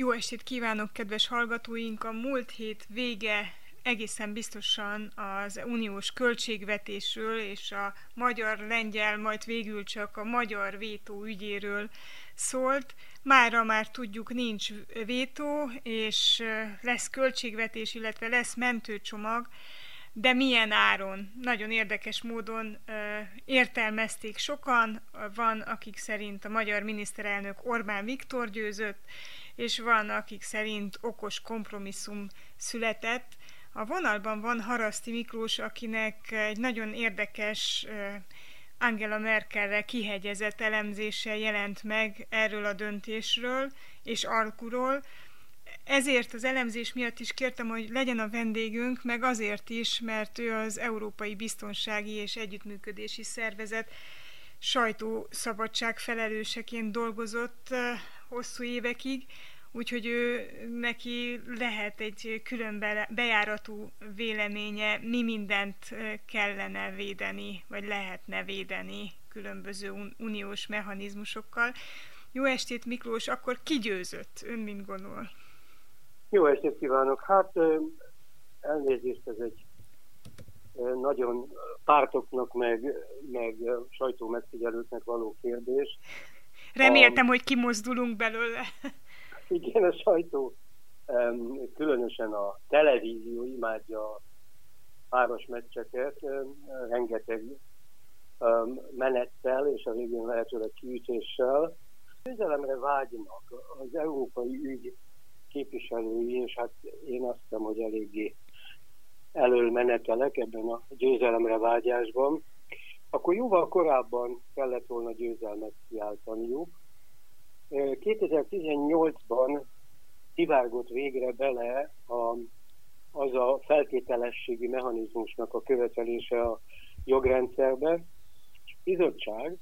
Jó estét kívánok, kedves hallgatóink! A múlt hét vége egészen biztosan az uniós költségvetésről és a magyar-lengyel, majd végül csak a magyar vétó ügyéről szólt. Mára már tudjuk, nincs vétó, és lesz költségvetés, illetve lesz mentőcsomag, de milyen áron? Nagyon érdekes módon értelmezték sokan. Van, akik szerint a magyar miniszterelnök Orbán Viktor győzött, és van, akik szerint okos kompromisszum született. A vonalban van Haraszti Miklós, akinek egy nagyon érdekes Angela Merkelre kihegyezett elemzése jelent meg erről a döntésről és alkuról. Ezért az elemzés miatt is kértem, hogy legyen a vendégünk, meg azért is, mert ő az Európai Biztonsági és Együttműködési Szervezet sajtószabadság felelőseként dolgozott hosszú évekig, úgyhogy neki lehet egy külön bejáratú véleménye, mi mindent kellene védeni, vagy lehetne védeni különböző uniós mechanizmusokkal. Jó estét, Miklós, akkor ki győzött? Ön mit gondol? Jó estét kívánok! Hát elnézést, ez egy nagyon pártoknak, meg sajtómegfigyelőknek való kérdés. Reméltem, hogy kimozdulunk belőle. Igen, a sajtó, különösen a televízió imádja a páros meccseket, rengeteg menettel, és a végén lehetőleg kiütéssel. Győzelemre vágynak az európai ügy képviselői, és hát én azt hiszem, hogy eléggé elől menetelek ebben a győzelemre vágyásban, akkor jóval korábban kellett volna győzelmet kiáltaniuk. 2018-ban szivárgott végre bele az a feltételességi mechanizmusnak a követelése a jogrendszerbe. Bizottság,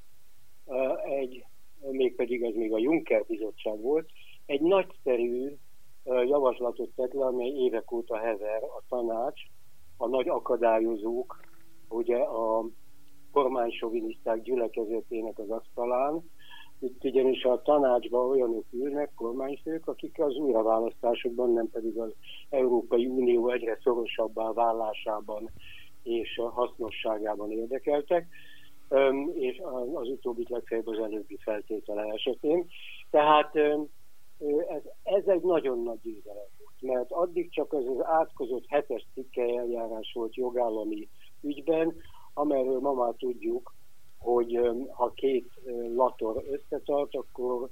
mégpedig ez még a Juncker bizottság volt, egy nagyszerű javaslatot tett le, amely évek óta hever a tanács, a nagy akadályozók, ugye a kormánysoviniszták gyülekezetének az asztalán. Itt ugyanis a tanácsban olyanok ülnek, kormányfők, akik az újraválasztásokban, nem pedig az Európai Unió egyre szorosabbá válásában és hasznosságában érdekeltek, és az utóbbit legfeljebb az előbbi feltétele esetén. Tehát ez egy nagyon nagy győzelem volt, mert addig csak az átkozott 7-es cikkely eljárás volt jogállami ügyben, amelyről ma már tudjuk, hogy ha két lator összetart, akkor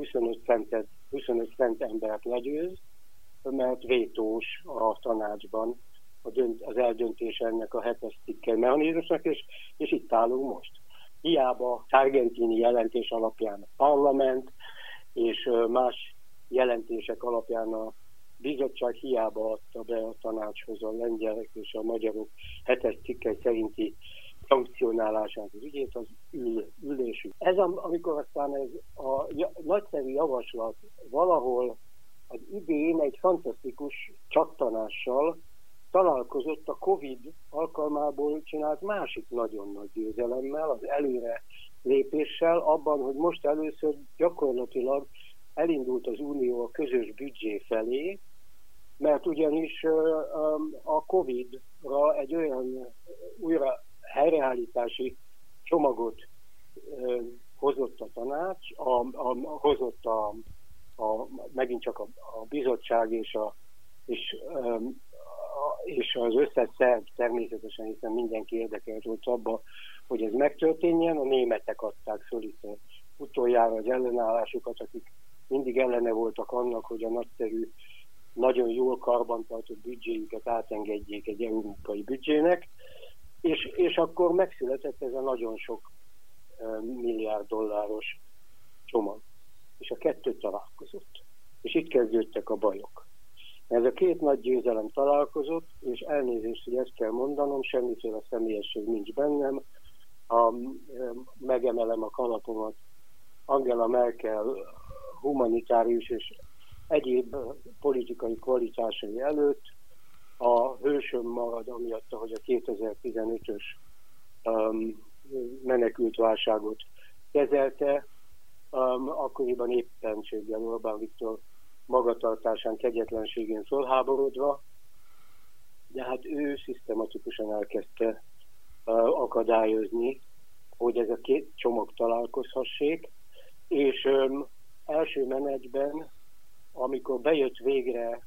25 cent embert legyőz, mert vétós a tanácsban az eldöntés ennek a 7-es cikkely mechanizmusnak, és itt állunk most. Hiába Sargentini jelentés alapján a parlament, és más jelentések alapján a bizottság hiába adta be a tanácshoz a lengyelek és a magyarok 7-es cikkely szerinti szankcionálását az ügyét, az ülésük. Ez amikor aztán ez a nagyszerű javaslat valahol az idén egy fantasztikus csattanással találkozott a Covid alkalmából csinált másik nagyon nagy győzelemmel, az előre lépéssel abban, hogy most először gyakorlatilag elindult az Unió a közös büdzsé felé, mert ugyanis a Covid-ra egy olyan újra helyreállítási csomagot hozott a tanács, hozott megint csak a bizottság és az összes szerv természetesen, hiszen mindenki érdekelt volt abba, hogy ez megtörténjen. A németek adták föl itt utoljára az ellenállásukat, akik mindig ellene voltak annak, hogy a nagyszerű, nagyon jól karbantartott büdzséjüket átengedjék egy európai büdzsének, és akkor megszületett ez a nagyon sok milliárd dolláros csomag. És a kettő találkozott. És itt kezdődtek a bajok. Ez a két nagy győzelem találkozott, és elnézést, hogy ezt kell mondanom, semmiféle személyesség nincs bennem. Megemelem a kalapomat Angela Merkel humanitárius és egyéb politikai kvalitásai előtt. A hősöm marad amiatt, hogy a 2015-ös menekültválságot kezelte. Akkoriban éppenséggel Orbán Viktor magatartásán, kegyetlenségén fölháborodva, de hát ő szisztematikusan elkezdte akadályozni, hogy ez a két csomag találkozhassék, és első menetben, amikor bejött végre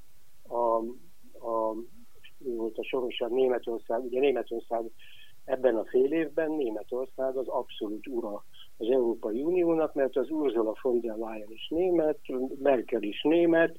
volt a sorosan Németország, ugye Németország ebben a fél évben, Németország az abszolút ura az Európai Uniónak, mert az Ursula von der Leyen is német, Merkel is német,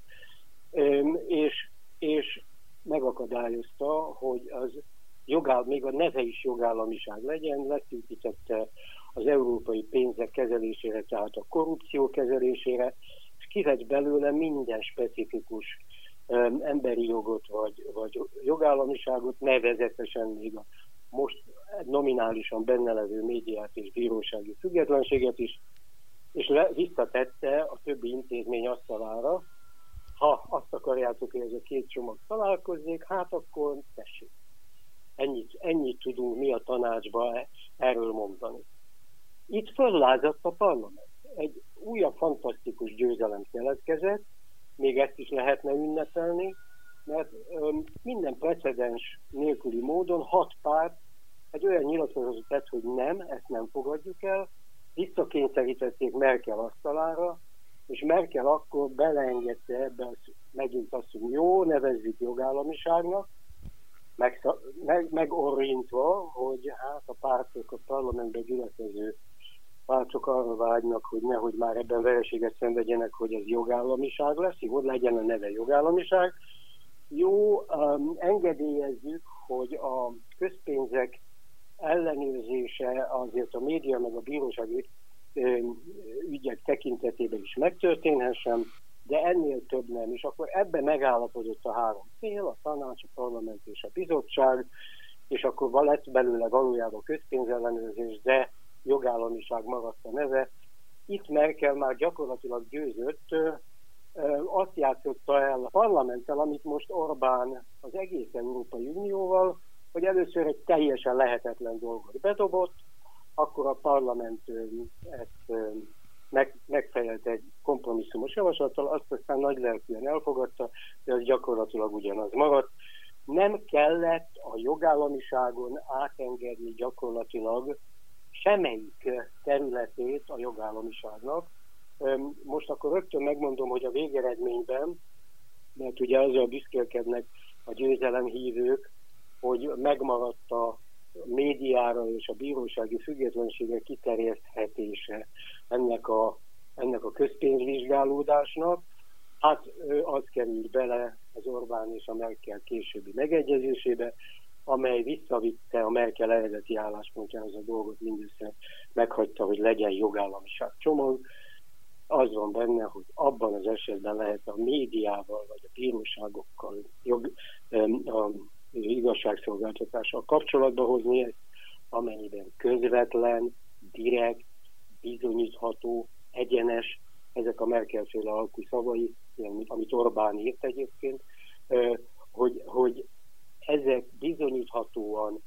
és megakadályozta, hogy az még a neve is jogállamiság legyen, leszűkítette az európai pénzek kezelésére, tehát a korrupció kezelésére, és kivett belőle minden specifikus emberi jogot vagy jogállamiságot, nevezetesen még a most nominálisan benne levő médiát és bírósági függetlenséget is, és visszatette a többi intézmény asztalára. Ha azt akarjátok, hogy ez a két csomag találkozzék, hát akkor tessék. Ennyit tudunk mi a tanácsban erről mondani. Itt föllázadt a parlament. Egy újabb fantasztikus győzelem keletkezett, még ezt is lehetne ünnepelni, mert minden precedens nélküli módon 6 párt egy olyan nyilatkozatot tett, hogy nem, ezt nem fogadjuk el, visszakényszerítették Merkel asztalára, és Merkel akkor beleengedte ebbe megint azt, hogy jó, nevezzük jogállamiságnak, megorrintva, hogy hát a pártok, a parlamentben gyülekező pártok arra vágynak, hogy nehogy már ebben vereséget szenvedjenek, hogy ez jogállamiság lesz, jó, legyen a neve jogállamiság. Jó, engedélyezzük, hogy a közpénzek ellenőrzése azért a média meg a bírósági ügyek tekintetében is megtörténhessen, de ennél több nem. És akkor ebben megállapodott a 3 fél, a tanács, a parlament és a bizottság, és akkor lett belőle valójában közpénzellenőrzés, de jogállamiság maradt a neve. Itt Merkel már gyakorlatilag győzött, azt játszotta el a parlamenttel, amit most Orbán az egész Európai Unióval, hogy először egy teljesen lehetetlen dolgot bedobott, akkor a parlament ezt megfejelt egy kompromisszumos javaslattal, azt aztán nagylelkűen elfogadta, de az gyakorlatilag ugyanaz maradt. Nem kellett a jogállamiságon átengedni gyakorlatilag semmelyik területét a jogállamiságnak. Most akkor rögtön megmondom, hogy a végeredményben, mert ugye azzal büszkélkednek a győzelemhívők, hogy megmaradt a médiára és a bírósági függetlenségre kiterjeszthetése ennek a közpénzvizsgálódásnak. Hát az került bele az Orbán és a Merkel későbbi megegyezésébe, amely visszavitte a Merkel eredeti álláspontjához a dolgot, mindössze meghagyta, hogy legyen jogállamiság csomag. Az van benne, hogy abban az esetben lehet a médiával vagy a bíróságokkal, a igazságszolgáltatással kapcsolatba hozni ezt, amennyiben közvetlen, direkt, bizonyítható, egyenes, ezek a Merkel-féle alkú szavai, amit Orbán írt egyébként, hogy ezek bizonyíthatóan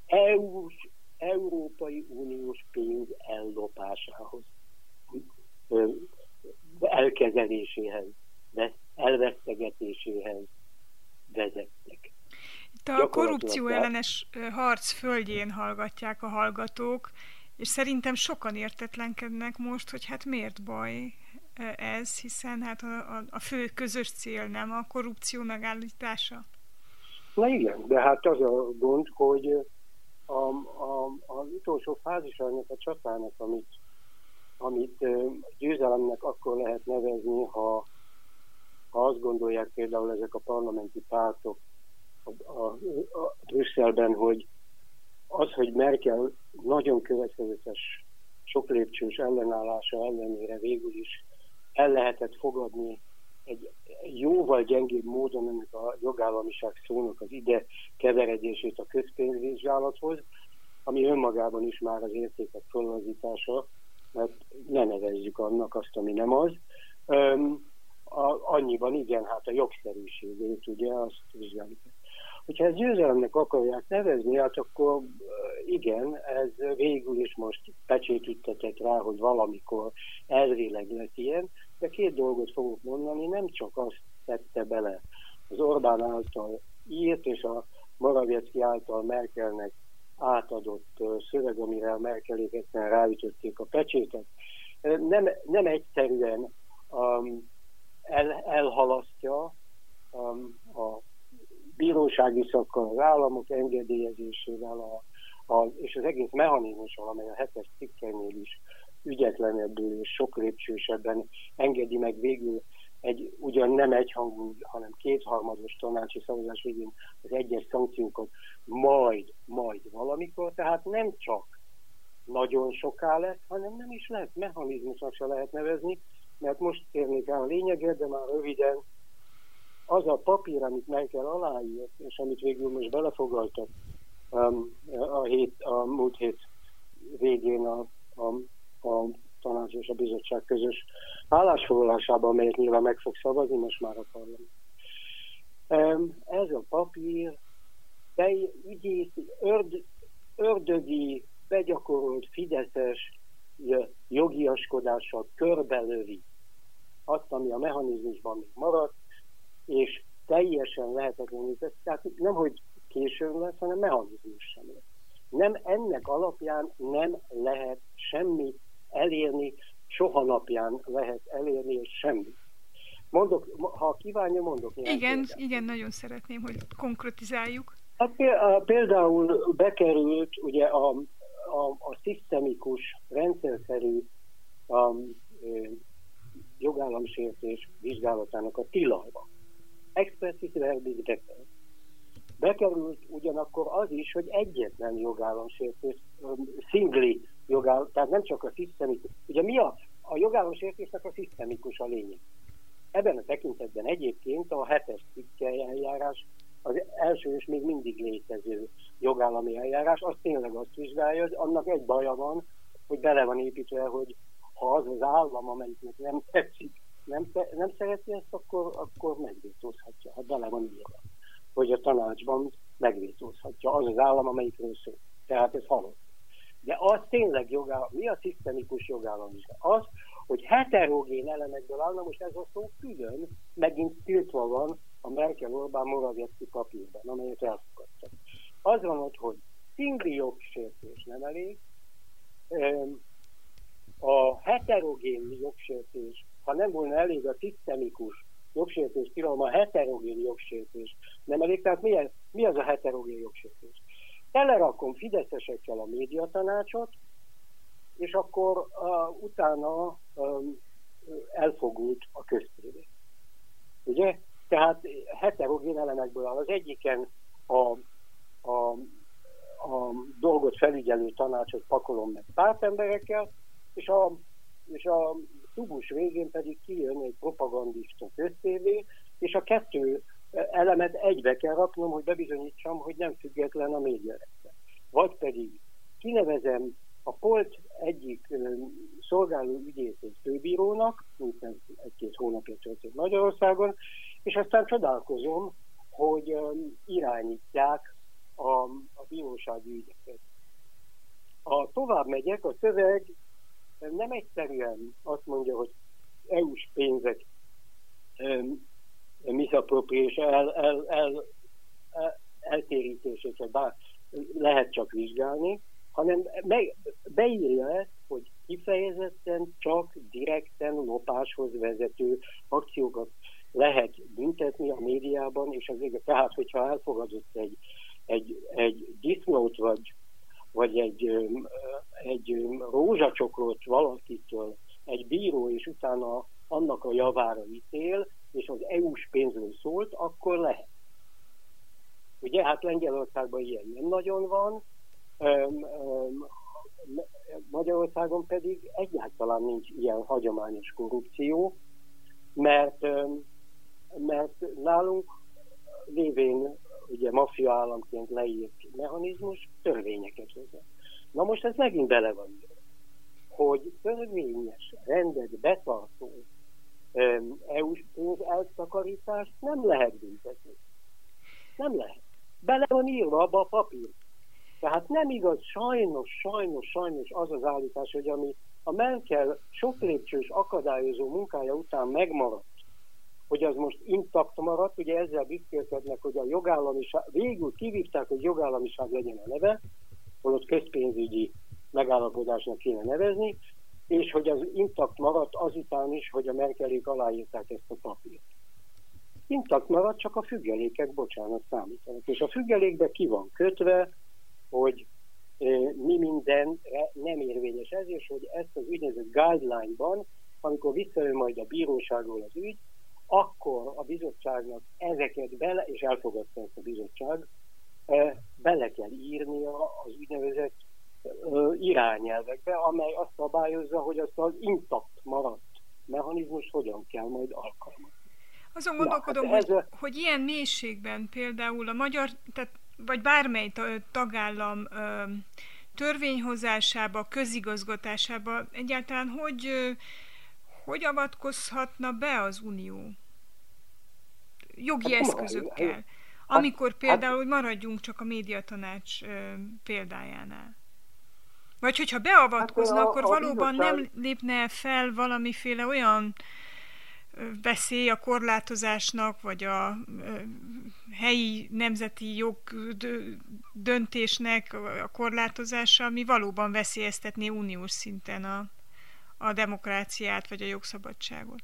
Európai Uniós pénz ellopásához, elkezeléséhez, elvesztegetéséhez vezettek. Itt a korrupció ellenes harc földjén hallgatják a hallgatók, és szerintem sokan értetlenkednek most, hogy hát miért baj ez, hiszen hát a fő közös cél nem a korrupció megállítása. Na igen, de hát az a gond, hogy az utolsó fázisa ennek a csatának, amit győzelemnek akkor lehet nevezni, ha azt gondolják például ezek a parlamenti pártok a Brüsszelben, hogy az, hogy Merkel nagyon következetes, sok lépcsős ellenállása ellenére végül is el lehetett fogadni egy jóval gyengébb módon ennek a jogállamiság szónak az ide keveredését a közpénzvizsgálathoz, ami önmagában is már az értékek fölvazítása, mert ne nevezzük annak azt, ami nem az. Annyiban igen, hát a jogszerűségét, ugye, azt vizsgáljuk. Hogyha ezt győzelemnek akarják nevezni, hát akkor igen, ez végül is most pecsétültetett rá, hogy valamikor elvileg lesz ilyen, de két dolgot fogok mondani, nem csak azt tette bele az Orbán által írt és a Morawiecki által Merkelnek átadott szöveg, amire a Merkeléketlen ráütötték a pecsétet. Nem egyszerűen elhalasztja a bírósági szakkal, az államok engedélyezésével, és az egész mechanizmussal, amely a 7-es cikkenél is ügyetlenebbül és sok lépcsősebben engedi meg végül ugyan nem egyhangú, hanem kétharmados tanácsi szavazás végén az egyes szankciókat majd valamikor, tehát nem csak nagyon soká lesz, hanem nem is lehet, mechanizmusnak se lehet nevezni, mert most térnék rá a lényegre, de már röviden az a papír, amit Merkel aláírt, és amit végül most belefoglaltak a múlt hét végén a tanács és a bizottság közös állásfoglalásában, amelyet nyilván meg fog szavazni most már a parlament. Ez a papír ördögi, begyakorolt fideszes jogiaskodással körbelövi azt, ami a mechanizmusban még maradt, és teljesen lehetetlenül, tehát nem, hogy későn lesz, hanem mechanizmus sem lesz. Nem, ennek alapján nem lehet semmit elérni, soha napján lehet elérni, és semmit. Ha kívánja, mondok néhány Igen, nagyon szeretném, hogy konkretizáljuk. Hát például bekerült ugye a szisztemikus, rendszerszerű jogállamsértés vizsgálatának a tilalma. Expressis verbis deferens. Bekerült ugyanakkor az is, hogy egyetlen jogállamsértés, szingli jogállam, tehát nem csak a szisztemikus. Ugye mi a jogállamsértésnek a szisztemikus a lényeg? Ebben a tekintetben egyébként a 7-es cikke eljárás az első és még mindig létező jogállami eljárás, az tényleg azt vizsgálja, hogy annak egy baja van, hogy bele van építve, hogy ha az az állam, amelyiknek nem tetszik, nem szereti ezt, akkor megvétózhatja. Ha bele van írva, hogy a tanácsban megvétózhatja az az állam, amelyikről szól. Tehát ez halott. De az tényleg jogállam. Mi a szisztemikus jogállamiság? Az, hogy heterogén elemekből állna, most ez a szó külön megint tiltva van a Merkel-Orbán Morawiecki papírban, amelyet elfogadtak. Az van ott, hogy szingli jogsértés nem elég, a heterogén jogsértés, ha nem volna elég a szisztemikus jogsértés tilalma, a heterogén jogsértés nem elég. Tehát mi az a heterogén jogsértés? Telerakom fideszesekkel a médiatanácsot, és akkor utána elfogult a köztévé. Ugye? Tehát heterogén elemekből áll. Az egyiken a dolgot felügyelő tanácsot pakolom meg pártemberekkel, és a tubus végén pedig kijön egy propagandista köztévé, és a kettő elemet egybe kell raknom, hogy bebizonyítsam, hogy nem független a médiarendszer. Vagy pedig kinevezem a Polt egyik szolgáló ügyészét főbírónak, mint ez egy-két hónapja történt Magyarországon, és aztán csodálkozom, hogy irányítják a bírósági ügyeket. Tovább megyek, a szöveg nem egyszerűen azt mondja, hogy EU-s pénzek misappropriation, eltérítését lehet csak vizsgálni, hanem beírja ezt, hogy kifejezetten csak direkten lopáshoz vezető akciókat lehet büntetni a médiában, és azért, tehát, hogyha elfogadott egy disznót, vagy egy rózsacsokrot valakitől egy bíró, és utána annak a javára ítél, és az EU-s pénzről szólt, akkor lehet. Ugye, hát Lengyelországban ilyen nem nagyon van, Magyarországon pedig egyáltalán nincs ilyen hagyományos korrupció, mert nálunk lévén ugye maffia államként leírt mechanizmus törvényeket vezet. Na most ez megint bele van írva, hogy törvényes, rendet betartó EU-s pénz eltakarítást nem lehet büntetni. Nem lehet. Bele van írva abba a papír. Tehát nem igaz, sajnos az az állítás, hogy ami A Merkel sok lépcsős akadályozó munkája után megmaradt, hogy az most intakt maradt, ugye ezzel büszkélkednek, hogy a jogállamiság, végül kivívták, hogy jogállamiság legyen a neve, holott közpénzügyi megállapodásnak kéne nevezni, és hogy az intakt maradt azután is, hogy a Merkelék aláírták ezt a papírt. Intakt maradt, csak a függelékek, bocsánat, számítanak. És a függelékbe ki van kötve, hogy mi mindenre nem érvényes ez, és hogy ezt az úgynevezett guideline-ban, amikor visszajön majd a bíróságról az ügy, akkor a bizottságnak ezeket bele, és elfogadta ezt a bizottság, bele kell írnia az úgynevezett irányelvekbe, amely azt szabályozza, hogy azt az intakt maradt mechanizmus hogyan kell majd alkalmazni. Azon gondolkodom, hogy ilyen mélységben például a magyar, vagy bármely tagállam törvényhozásába, közigazgatásába egyáltalán hogy avatkozhatna be az Unió? Jogi eszközökkel. Amikor például, hogy maradjunk csak a médiatanács példájánál. Vagy hogyha beavatkozna, akkor valóban nem lépne fel valamiféle olyan veszély a korlátozásnak, vagy a helyi nemzeti jog döntésnek a korlátozása, ami valóban veszélyeztetné uniós szinten a demokráciát, vagy a jogszabadságot.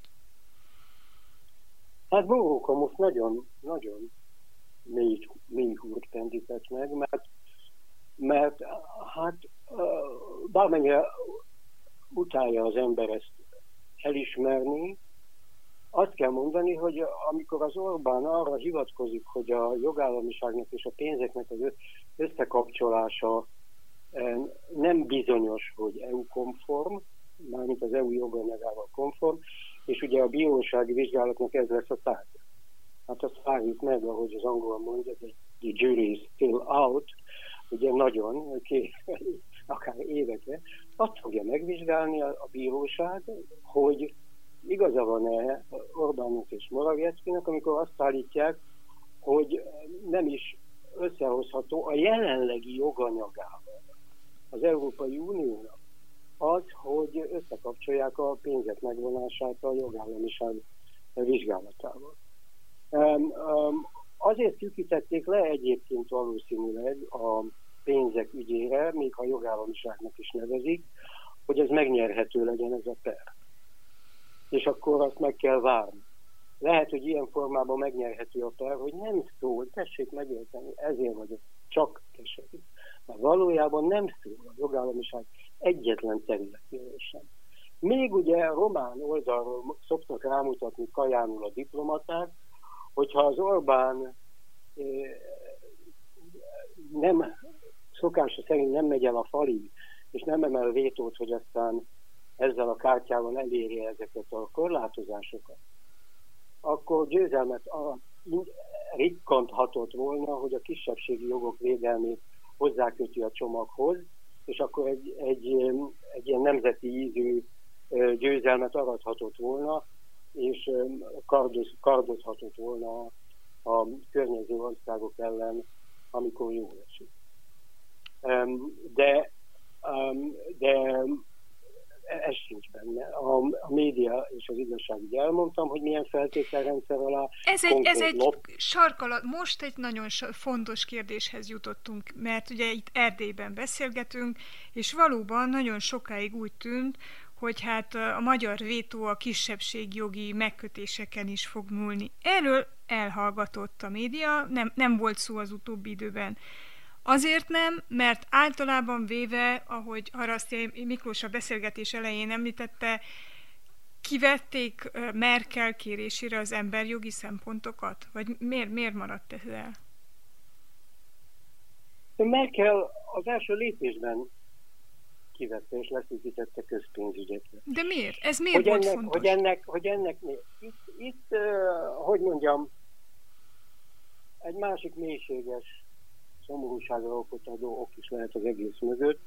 Hát Boróka most nagyon, nagyon mély húrt pendített meg, mert hát bármennyire utálja az ember ezt elismerni, azt kell mondani, hogy amikor az Orbán arra hivatkozik, hogy a jogállamiságnak és a pénzeknek az összekapcsolása nem bizonyos, hogy EU-konform, mármint az EU joganyagával konform, és ugye a bírósági vizsgálatnak ez lesz a tárgya. Hát azt várjuk meg, ahogy az angol mondja, hogy the jury is still out, ugye nagyon, akár évekre, azt fogja megvizsgálni a bíróság, hogy igaza van-e Orbánnak és Morawieckinek, amikor azt állítják, hogy nem is összehozható a jelenlegi joganyagával az Európai Uniónak az, hogy összekapcsolják a pénzek megvonását a jogállamiság vizsgálatával. Azért szűkítették le egyébként valószínűleg a pénzek ügyére, még ha jogállamiságnak is nevezik, hogy ez megnyerhető legyen ez a per. És akkor azt meg kell várni. Lehet, hogy ilyen formában megnyerhető a per, hogy nem szól, tessék megérteni, ezért vagyok csak keserű. Mert valójában nem szól a jogállamiság egyetlen területéről sem. Még ugye román oldalról szoktak rámutatni kajánul a diplomaták, hogyha az Orbán nem szokása szerint nem megy el a falig, és nem emel vétót, hogy aztán ezzel a kártyával elérje ezeket a korlátozásokat, akkor győzelmet rikkanthatott volna, hogy a kisebbségi jogok védelmét hozzáköti a csomaghoz, és akkor egy ilyen nemzeti ízű győzelmet arathatott volna, és kardozhatott volna a környező országok ellen, amikor jól esik. De ez sincs benne. A média és az igazságügy elmondtam, hogy milyen feltételrendszer alá. Ez egy sarkalat. Most egy nagyon fontos kérdéshez jutottunk, mert ugye itt Erdélyben beszélgetünk, és valóban nagyon sokáig úgy tűnt, hogy hát a magyar vétó a kisebbségjogi megkötéseken is fog múlni. Erről elhallgatott a média, nem volt szó az utóbbi időben. Azért nem, mert általában véve, ahogy Haraszti Miklós a beszélgetés elején említette, kivették Merkel kérésére az emberjogi szempontokat? Vagy miért maradt ez el? Merkel az első lépésben kivette és leszűkítette közpénzügyekre. De miért? Ez miért volt fontos? Hogy ennek miért? Itt hogy mondjam, egy másik mélységes szomorúságra okot adó ok is lehet az egész mögött.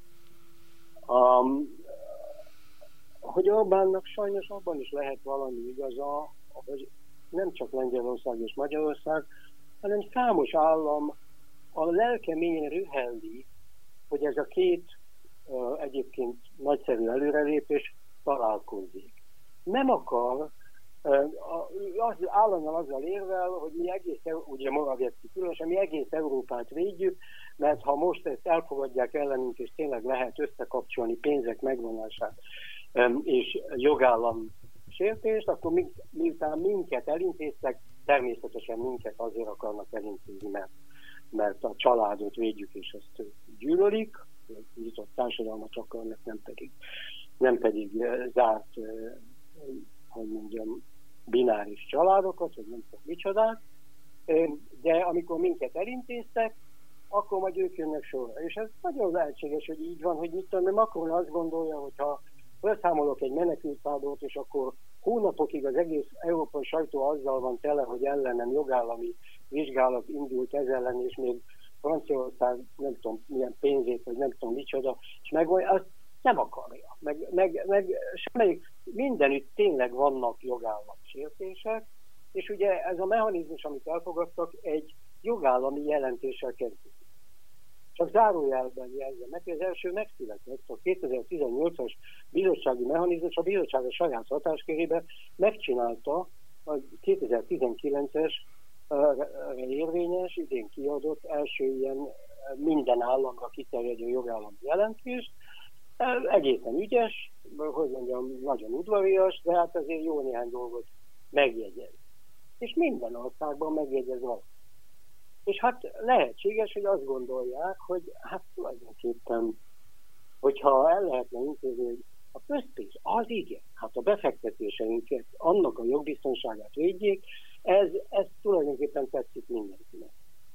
Hogy Orbánnak sajnos abban is lehet valami igaza, hogy nem csak Lengyelország és Magyarország, hanem számos állam a lelke mélyén rühelli, hogy ez a két egyébként nagyszerű előrelépés, találkozik. Nem akar, állandóan azzal érvel, hogy mi egész, ugye Morawiecki különösen, mi egész Európát védjük, mert ha most ezt elfogadják ellenünk, és tényleg lehet összekapcsolni pénzek megvonását és jogállam sértést, akkor miután minket elintéztek, természetesen minket azért akarnak elintézni, mert a családot védjük, és azt gyűlölik, nyitott társadalmat akarnak, nem pedig zárt, hogy mondjam, bináris családokat, vagy nem tudom micsodát, de amikor minket elintéztek, akkor majd ők jönnek sorra. És ez nagyon lehetséges, hogy így van, hogy mit tudom, Macron azt gondolja, hogy ha felszámolok egy menekülttábort, és akkor hónapokig az egész európai sajtó azzal van tele, hogy ellenem jogállami vizsgálat indult ez ellen, és még Franciaország nem tudom milyen pénzét, vagy nem tudom micsoda, és azt nem akarja. Semmelyik, mindenütt tényleg vannak jogállam sértések, és ugye ez a mechanizmus, amit elfogadtak, egy jogállami jelentéssel kezdődik. Csak zárójelben jelzem meg, hogy az első megszületett, a 2018-as bizottsági mechanizmus, a bizottság a saját hatáskörében megcsinálta a 2019-es érvényes, idén kiadott első ilyen minden államra kiterjedő jogállami jelentést. Egészen ügyes, hogy mondjam, nagyon udvarias, de hát azért jó néhány dolgot megjegyez. És minden országban megjegyez valamit. És hát lehetséges, hogy azt gondolják, hogy hát tulajdonképpen, hogyha el lehetne intézni, hogy a közpénz, az igen, hát a befektetéseinket, annak a jogbiztonságát védjék, ez tulajdonképpen tetszik mindenkinek.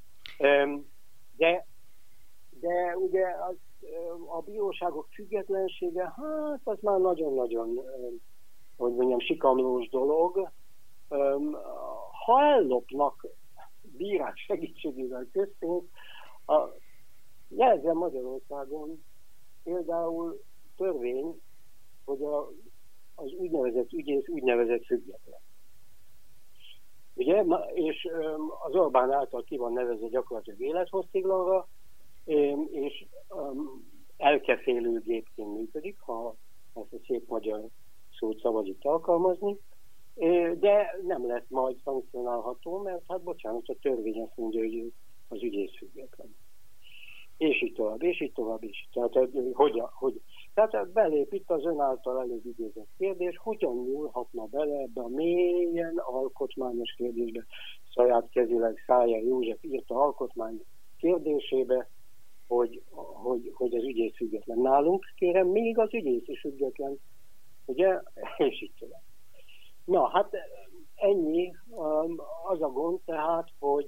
De ugye a bíróságok függetlensége, hát az már nagyon-nagyon, hogy mondjam, sikamlós dolog. Ha ellopnak bírák segítségével közpénzt, jelzem Magyarországon például törvény, hogy az úgynevezett ügyész úgynevezett független. Ugye? És az Orbán által ki van nevezve gyakorlatilag élethossziglanra, és elkefélőgépként működik, ha ezt a szép magyar szót szabad itt alkalmazni, de nem lesz majd szankcionálható, mert hát bocsánat, a törvény azt mondja, hogy az ügyész független. És így tovább, és így tovább, és így tovább. Tehát belép itt az ön által előbb idézett kérdés, hogyan nyúlhatna bele ebbe a mélyen alkotmányos kérdésbe, saját kezileg Szájer József írta alkotmány kérdésébe, hogy az ügyész független. Nálunk, kérem, még az ügyész is független, ugye? És így tovább. Na, hát ennyi az a gond tehát,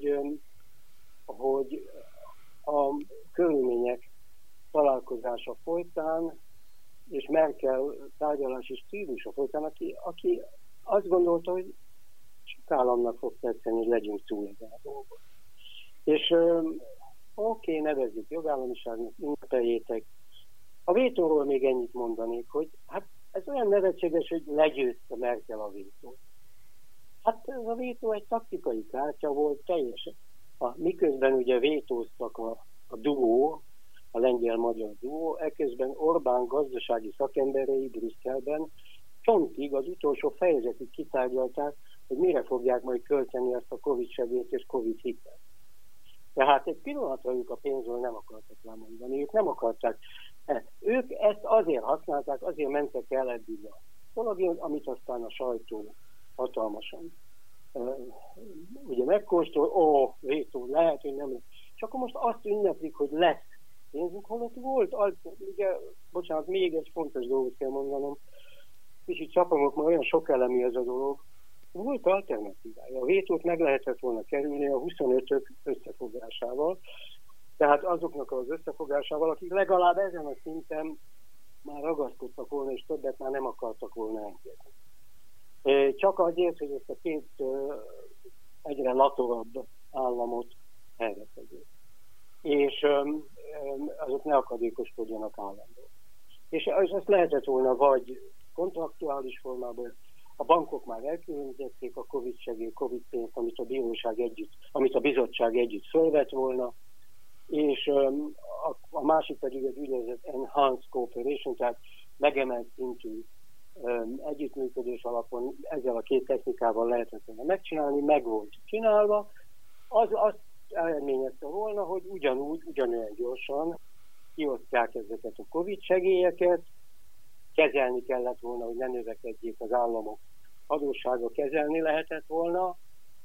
hogy a körülmények találkozása folytán, és Merkel tárgyalási stílusa folytán, aki azt gondolta, hogy sok államnak fog tetszeni, hogy legyünk túl ezen a dolgon. És oké, nevezzük jogállamiságnak, ünnepeljétek. A vétóról még ennyit mondanék, hogy hát ez olyan nevetséges, hogy legyőzte Merkel a vétót. Hát ez a vétó egy taktikai kártya volt teljesen. Miközben ugye vétóztak a duó, a lengyel-magyar duó, eközben Orbán gazdasági szakemberei Brüsszelben csontig az utolsó fejezetig kitárgyalták, hogy mire fogják majd költeni ezt a Covid segélyt és Covid hitelt. Tehát egy pillanatra ők a pénzről nem akartak lemondani, ők nem akarták. Ők ezt azért használták, azért mentek el eddig a dolog, amit aztán a sajtó hatalmasan ugye megkóstol, vétó, lehet, hogy nem lesz. És akkor most azt ünneplik, hogy lesz pénzünk, holott volt, ugye, bocsánat, még egy fontos dolgot kell mondanom, kicsit csapongok, mert olyan sok elemű ez a dolog, volt alternatívája. A vétót meg lehetett volna kerülni a 25-ök összefogásával, tehát azoknak az összefogásával, akik legalább ezen a szinten már ragaszkodtak volna, és többet már nem akartak volna engedni. Csak azért, hogy ezt a két egyre latorabb államot helyretegye. És azok ne akadékoskodjanak állandóan. És ezt lehetett volna vagy kontraktuális formában, a bankok már elkülönítették a Covid segély, Covid pénzt, amit a bizottság együtt fölvett volna, és a másik pedig az úgynevezett enhanced cooperation, tehát megemelt szintű együttműködés alapon ezzel a két technikával lehetett volna megcsinálni, meg volt csinálva. Az azt eredményezte volna, hogy ugyanolyan gyorsan kiosztják ezeket a Covid segélyeket, kezelni kellett volna, hogy ne növekedjék az államok adóssága, kezelni lehetett volna,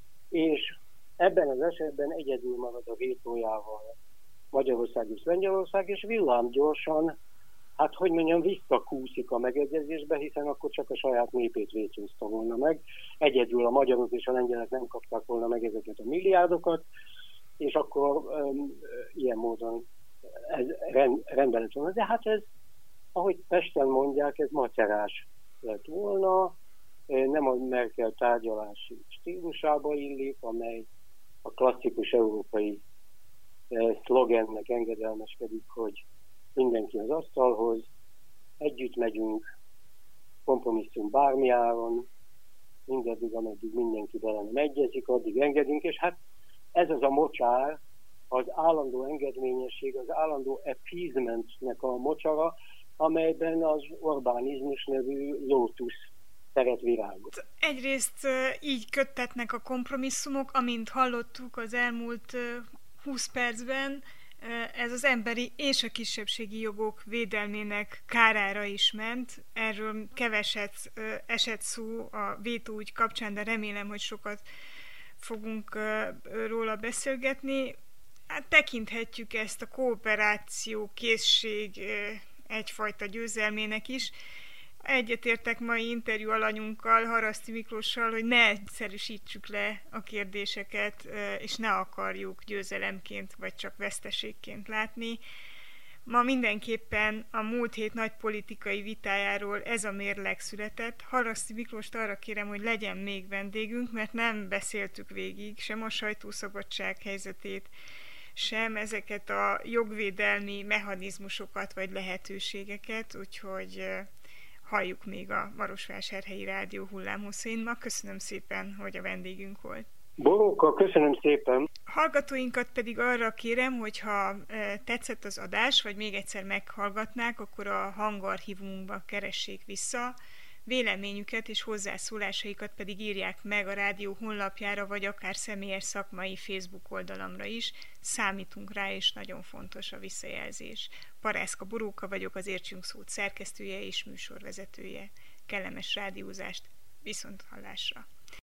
és ebben az esetben egyedül marad a vétójával Magyarország és Lengyelország, és villámgyorsan, hát hogy mondjam, visszakúszik a megegyezésbe, hiszen akkor csak a saját népét vétózta volna meg. Egyedül a magyarok és a lengyelek nem kapták volna meg ezeket a milliárdokat, és akkor ilyen módon ez rendben lett volna. De hát ez, ahogy Pesten mondják, ez macerás lett volna, nem a Merkel tárgyalási stílusába illik, amely a klasszikus európai szlogennek engedelmeskedik, hogy mindenki az asztalhoz, együtt megyünk, kompromisszum bármi áron, mindaddig, ameddig mindenki bele nem egyezik, addig engedünk, és hát ez az a mocsár, az állandó engedményesség, az állandó appeasementnek a mocsara, amelyben az Orbánizmus nevű lótusz szeret virágot. Egyrészt így köttetnek a kompromisszumok, amint hallottuk az elmúlt 20 percben, ez az emberi és a kisebbségi jogok védelmének kárára is ment. Erről keveset esett szó a vétóügy kapcsán, de remélem, hogy sokat fogunk róla beszélgetni. Hát tekinthetjük ezt a kooperáció készség egyfajta győzelmének is. Egyetértek mai interjú alanyunkkal, Haraszti Miklóssal, hogy ne egyszerűsítsük le a kérdéseket, és ne akarjuk győzelemként, vagy csak veszteségként látni. Ma mindenképpen a múlt hét nagy politikai vitájáról ez a mérleg született. Haraszti Miklóst arra kérem, hogy legyen még vendégünk, mert nem beszéltük végig sem a sajtószabadság helyzetét, sem ezeket a jogvédelmi mechanizmusokat vagy lehetőségeket, úgyhogy halljuk még a Marosvásárhelyi Rádió hullámhosszain. Ma köszönöm szépen, hogy a vendégünk volt. Boróka, köszönöm szépen. Hallgatóinkat pedig arra kérem, hogyha tetszett az adás, vagy még egyszer meghallgatnák, akkor a hangarchívumunkba keressék vissza. Véleményüket és hozzászólásaikat pedig írják meg a rádió honlapjára, vagy akár személyes szakmai Facebook oldalamra is. Számítunk rá, és nagyon fontos a visszajelzés. Parászka Boróka vagyok, az Értsünk Szót szerkesztője és műsorvezetője. Kellemes rádiózást, viszonthallásra!